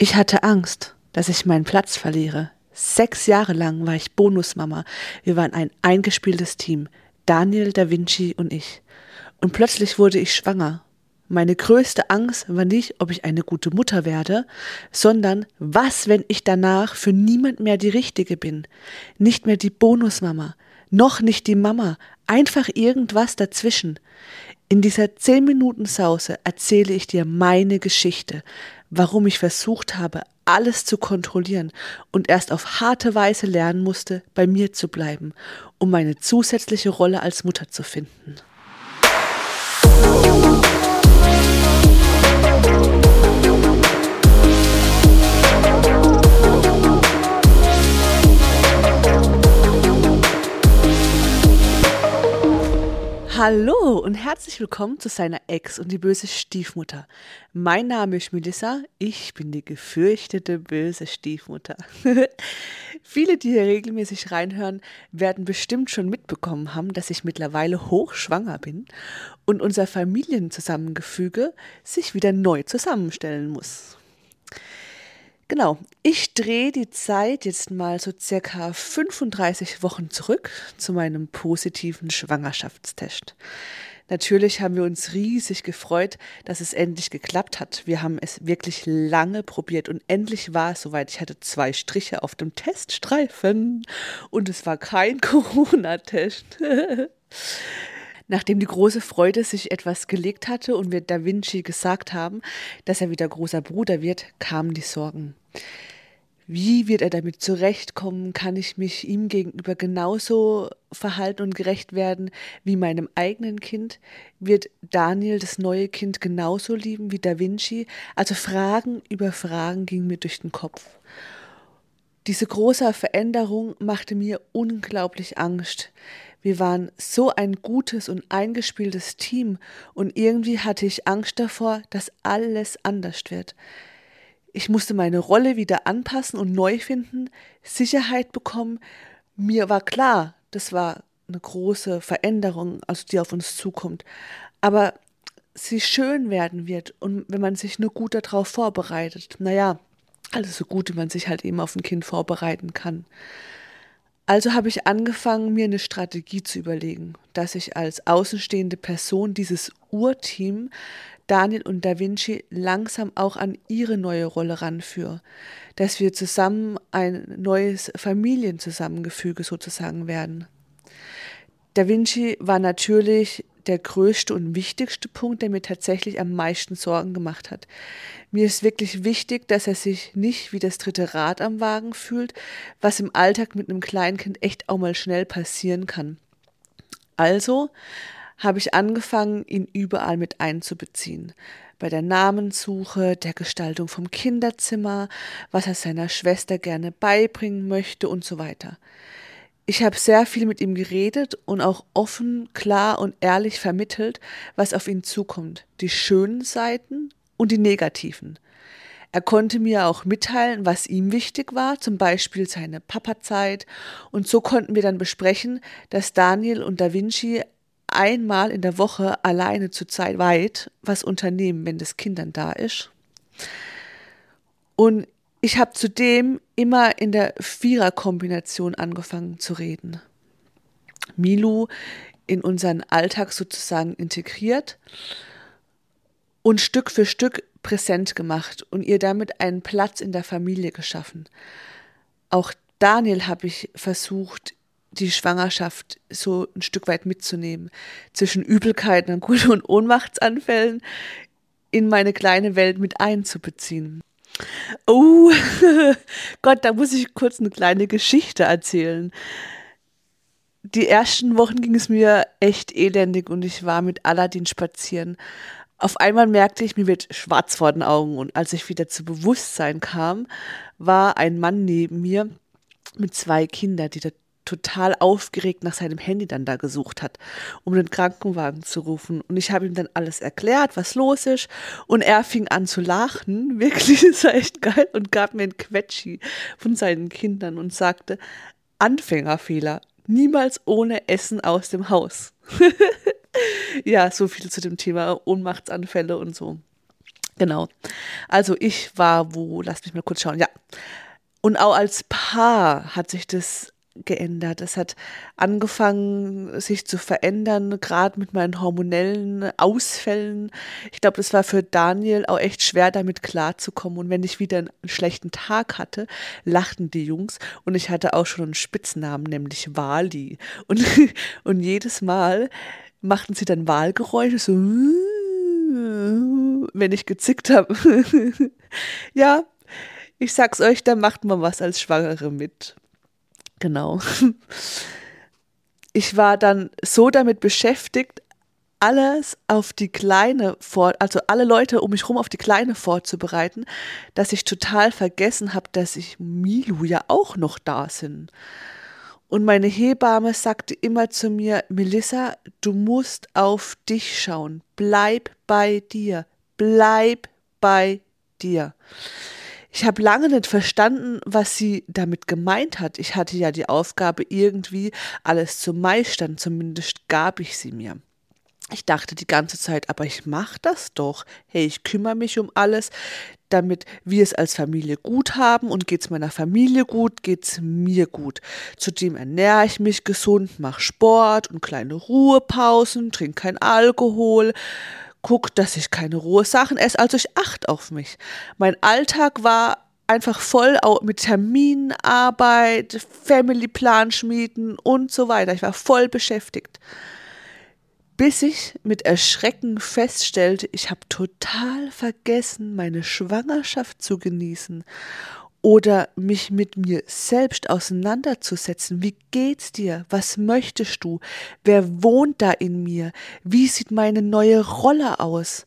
Ich hatte Angst, dass ich meinen Platz verliere. 6 Jahre lang war ich Bonusmama. Wir waren ein eingespieltes Team. Daniel, Da Vinci und ich. Und plötzlich wurde ich schwanger. Meine größte Angst war nicht, ob ich eine gute Mutter werde, sondern was, wenn ich danach für niemand mehr die Richtige bin? Nicht mehr die Bonusmama, noch nicht die Mama, einfach irgendwas dazwischen. In dieser 10 Minuten Sause erzähle ich dir meine Geschichte, warum ich versucht habe, alles zu kontrollieren und erst auf harte Weise lernen musste, bei mir zu bleiben, um meine zusätzliche Rolle als Mutter zu finden. Hallo und herzlich willkommen zu seiner Ex und die böse Stiefmutter. Mein Name ist Melissa, ich bin die gefürchtete böse Stiefmutter. Viele, die hier regelmäßig reinhören, werden bestimmt schon mitbekommen haben, dass ich mittlerweile hochschwanger bin und unser Familienzusammengefüge sich wieder neu zusammenstellen muss. Genau, ich drehe die Zeit jetzt mal so circa 35 Wochen zurück zu meinem positiven Schwangerschaftstest. Natürlich haben wir uns riesig gefreut, dass es endlich geklappt hat. Wir haben es wirklich lange probiert und endlich war es soweit. Ich hatte 2 Striche auf dem Teststreifen und es war kein Corona-Test. Nachdem die große Freude sich etwas gelegt hatte und wir Da Vinci gesagt haben, dass er wieder großer Bruder wird, kamen die Sorgen. Wie wird er damit zurechtkommen? Kann ich mich ihm gegenüber genauso verhalten und gerecht werden wie meinem eigenen Kind? Wird Daniel das neue Kind genauso lieben wie Da Vinci? Also Fragen über Fragen gingen mir durch den Kopf. Diese große Veränderung machte mir unglaublich Angst. Wir waren so ein gutes und eingespieltes Team und irgendwie hatte ich Angst davor, dass alles anders wird. Ich musste meine Rolle wieder anpassen und neu finden, Sicherheit bekommen. Mir war klar, das war eine große Veränderung, also die auf uns zukommt. Aber sie schön werden wird und wenn man sich nur gut darauf vorbereitet. Naja, alles so gut, wie man sich halt eben auf ein Kind vorbereiten kann. Also habe ich angefangen, mir eine Strategie zu überlegen, dass ich als außenstehende Person dieses Urteam, Daniel und Da Vinci, langsam auch an ihre neue Rolle ranführe, dass wir zusammen ein neues Familienzusammengefüge sozusagen werden. Da Vinci war natürlich der größte und wichtigste Punkt, der mir tatsächlich am meisten Sorgen gemacht hat. Mir ist wirklich wichtig, dass er sich nicht wie das dritte Rad am Wagen fühlt, was im Alltag mit einem Kleinkind echt auch mal schnell passieren kann. Also habe ich angefangen, ihn überall mit einzubeziehen. Bei der Namenssuche, der Gestaltung vom Kinderzimmer, was er seiner Schwester gerne beibringen möchte und so weiter. Ich habe sehr viel mit ihm geredet und auch offen, klar und ehrlich vermittelt, was auf ihn zukommt. Die schönen Seiten und die negativen. Er konnte mir auch mitteilen, was ihm wichtig war, zum Beispiel seine Papazeit. Und so konnten wir dann besprechen, dass Daniel und Da Vinci einmal in der Woche alleine zu zweit was unternehmen, wenn das Kind dann da ist. Und ich habe zudem immer in der Viererkombination angefangen zu reden. Milu in unseren Alltag sozusagen integriert und Stück für Stück präsent gemacht und ihr damit einen Platz in der Familie geschaffen. Auch Daniel habe ich versucht, die Schwangerschaft so ein Stück weit mitzunehmen, zwischen Übelkeiten und Ohnmachtsanfällen in meine kleine Welt mit einzubeziehen. Oh, Gott, da muss ich kurz eine kleine Geschichte erzählen. Die ersten Wochen ging es mir echt elendig und ich war mit Aladdin spazieren. Auf einmal merkte ich, mir wird schwarz vor den Augen und als ich wieder zu Bewusstsein kam, war ein Mann neben mir mit 2 Kindern, die da total aufgeregt nach seinem Handy dann da gesucht hat, um den Krankenwagen zu rufen. Und ich habe ihm dann alles erklärt, was los ist. Und er fing an zu lachen, wirklich, das war echt geil, und gab mir ein Quetschi von seinen Kindern und sagte, Anfängerfehler, niemals ohne Essen aus dem Haus. Ja, so viel zu dem Thema Ohnmachtsanfälle und so. Genau. Also ich war wo, lass mich mal kurz schauen, ja. Und auch als Paar hat sich das geändert. Es hat angefangen, sich zu verändern, gerade mit meinen hormonellen Ausfällen. Ich glaube, das war für Daniel auch echt schwer, damit klarzukommen. Und wenn ich wieder einen schlechten Tag hatte, lachten die Jungs. Und ich hatte auch schon einen Spitznamen, nämlich Wali. Und, und jedes Mal machten sie dann Wahlgeräusche, so, wenn ich gezickt habe. Ja, ich sag's euch, da macht man was als Schwangere mit. Genau. Ich war dann so damit beschäftigt, alles auf die Kleine also alle Leute um mich herum auf die Kleine vorzubereiten, dass ich total vergessen habe, dass ich Milu ja auch noch da sind. Und meine Hebamme sagte immer zu mir, Melissa, du musst auf dich schauen. Bleib bei dir. Bleib bei dir. Ich habe lange nicht verstanden, was sie damit gemeint hat. Ich hatte ja die Aufgabe, irgendwie alles zu meistern, zumindest gab ich sie mir. Ich dachte die ganze Zeit, aber ich mache das doch. Hey, ich kümmere mich um alles, damit wir es als Familie gut haben und geht's meiner Familie gut, geht's mir gut. Zudem ernähre ich mich gesund, mache Sport und kleine Ruhepausen, trinke kein Alkohol, guck, dass ich keine rohe Sachen esse, also ich achte auf mich. Mein Alltag war einfach voll auch mit Terminen, Arbeit, Familyplan schmieden und so weiter. Ich war voll beschäftigt. Bis ich mit Erschrecken feststellte, ich habe total vergessen, meine Schwangerschaft zu genießen oder mich mit mir selbst auseinanderzusetzen. Wie geht's dir? Was möchtest du? Wer wohnt da in mir? Wie sieht meine neue Rolle aus?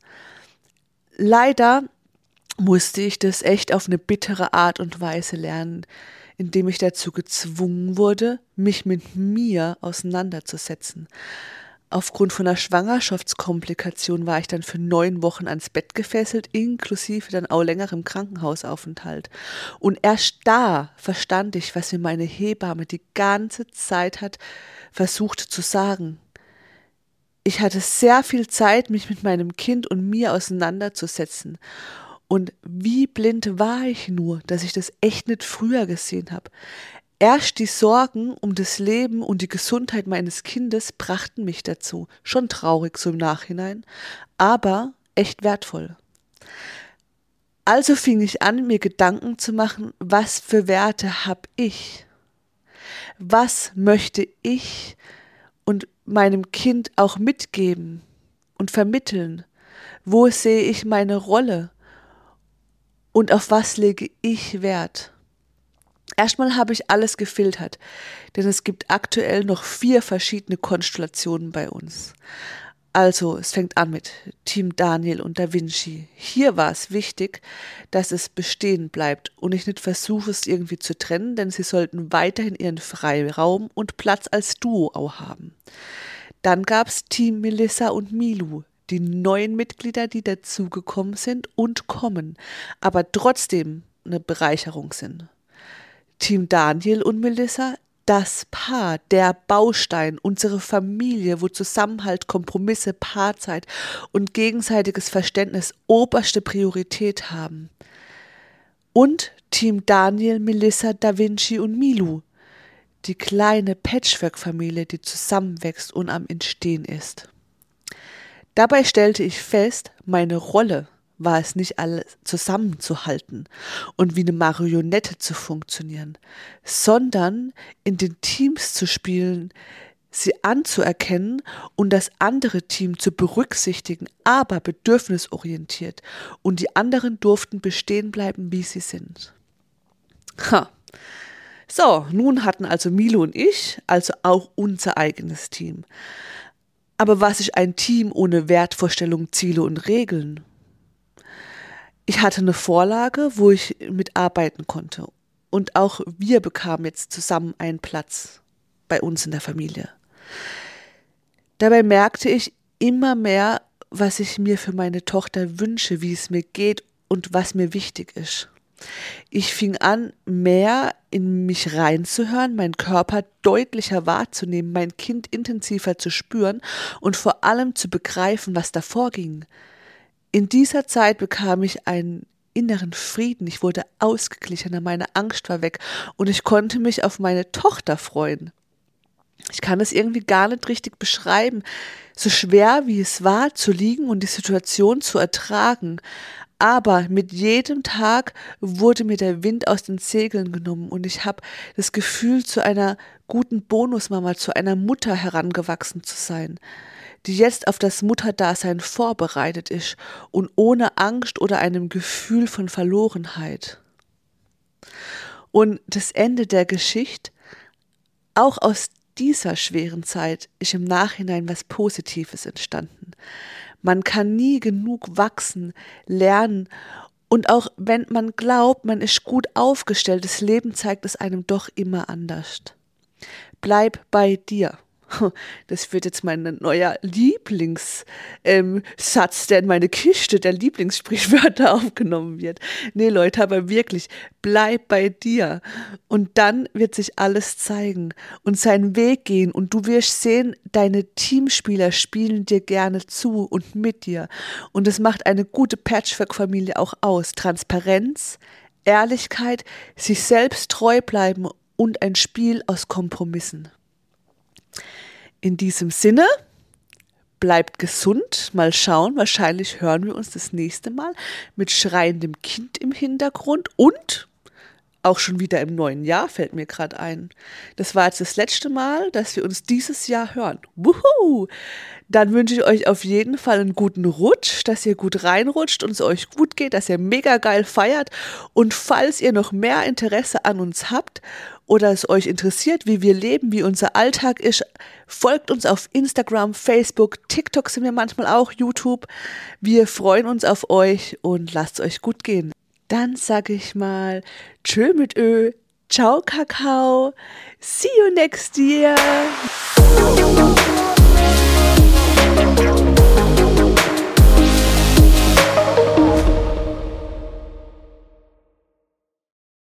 Leider musste ich das echt auf eine bittere Art und Weise lernen, indem ich dazu gezwungen wurde, mich mit mir auseinanderzusetzen. Aufgrund von einer Schwangerschaftskomplikation war ich dann für 9 Wochen ans Bett gefesselt, inklusive dann auch längerem Krankenhausaufenthalt. Und erst da verstand ich, was mir meine Hebamme die ganze Zeit hat versucht zu sagen. Ich hatte sehr viel Zeit, mich mit meinem Kind und mir auseinanderzusetzen. Und wie blind war ich nur, dass ich das echt nicht früher gesehen habe. Erst die Sorgen um das Leben und die Gesundheit meines Kindes brachten mich dazu. Schon traurig so im Nachhinein, aber echt wertvoll. Also fing ich an, mir Gedanken zu machen, was für Werte habe ich? Was möchte ich und meinem Kind auch mitgeben und vermitteln? Wo sehe ich meine Rolle? Und auf was lege ich Wert? Erstmal habe ich alles gefiltert, denn es gibt aktuell noch 4 verschiedene Konstellationen bei uns. Also, es fängt an mit Team Daniel und Da Vinci. Hier war es wichtig, dass es bestehen bleibt und ich nicht versuche, es irgendwie zu trennen, denn sie sollten weiterhin ihren Freiraum und Platz als Duo auch haben. Dann gab es Team Melissa und Milu, die neuen Mitglieder, die dazugekommen sind und kommen, aber trotzdem eine Bereicherung sind. Team Daniel und Melissa, das Paar, der Baustein, unsere Familie, wo Zusammenhalt, Kompromisse, Paarzeit und gegenseitiges Verständnis oberste Priorität haben. Und Team Daniel, Melissa, Da Vinci und Milu, die kleine Patchwork-Familie, die zusammenwächst und am Entstehen ist. Dabei stellte ich fest, meine Rolle war es nicht, alles zusammenzuhalten und wie eine Marionette zu funktionieren, sondern in den Teams zu spielen, sie anzuerkennen und das andere Team zu berücksichtigen, aber bedürfnisorientiert. Und die anderen durften bestehen bleiben, wie sie sind. Ha. So, nun hatten also Milo und ich also auch unser eigenes Team. Aber was ist ein Team ohne Wertvorstellungen, Ziele und Regeln? Ich hatte eine Vorlage, wo ich mitarbeiten konnte. Und auch wir bekamen jetzt zusammen einen Platz bei uns in der Familie. Dabei merkte ich immer mehr, was ich mir für meine Tochter wünsche, wie es mir geht und was mir wichtig ist. Ich fing an, mehr in mich reinzuhören, meinen Körper deutlicher wahrzunehmen, mein Kind intensiver zu spüren und vor allem zu begreifen, was davor ging. In dieser Zeit bekam ich einen inneren Frieden. Ich wurde ausgeglichener, meine Angst war weg und ich konnte mich auf meine Tochter freuen. Ich kann es irgendwie gar nicht richtig beschreiben, so schwer wie es war, zu liegen und die Situation zu ertragen. Aber mit jedem Tag wurde mir der Wind aus den Segeln genommen und ich habe das Gefühl, zu einer guten Bonusmama, zu einer Mutter herangewachsen zu sein, die jetzt auf das Mutterdasein vorbereitet ist und ohne Angst oder einem Gefühl von Verlorenheit. Und das Ende der Geschichte, auch aus dieser schweren Zeit, ist im Nachhinein was Positives entstanden. Man kann nie genug wachsen, lernen und auch wenn man glaubt, man ist gut aufgestellt, das Leben zeigt es einem doch immer anders. Bleib bei dir. Das wird jetzt mein neuer Lieblingssatz, der in meine Kiste der Lieblingssprichwörter aufgenommen wird. Nee, Leute, aber wirklich, bleib bei dir. Und dann wird sich alles zeigen und seinen Weg gehen. Und du wirst sehen, deine Teamspieler spielen dir gerne zu und mit dir. Und es macht eine gute Patchwork-Familie auch aus. Transparenz, Ehrlichkeit, sich selbst treu bleiben und ein Spiel aus Kompromissen. In diesem Sinne, bleibt gesund, mal schauen, wahrscheinlich hören wir uns das nächste Mal mit schreiendem Kind im Hintergrund und auch schon wieder im neuen Jahr, fällt mir gerade ein. Das war jetzt das letzte Mal, dass wir uns dieses Jahr hören. Wuhu! Dann wünsche ich euch auf jeden Fall einen guten Rutsch, dass ihr gut reinrutscht und es euch gut geht, dass ihr mega geil feiert. Und falls ihr noch mehr Interesse an uns habt oder es euch interessiert, wie wir leben, wie unser Alltag ist, folgt uns auf Instagram, Facebook, TikTok sind wir manchmal auch, YouTube. Wir freuen uns auf euch und lasst es euch gut gehen. Dann sage ich mal, tschö mit Ö, ciao Kakao, see you next year.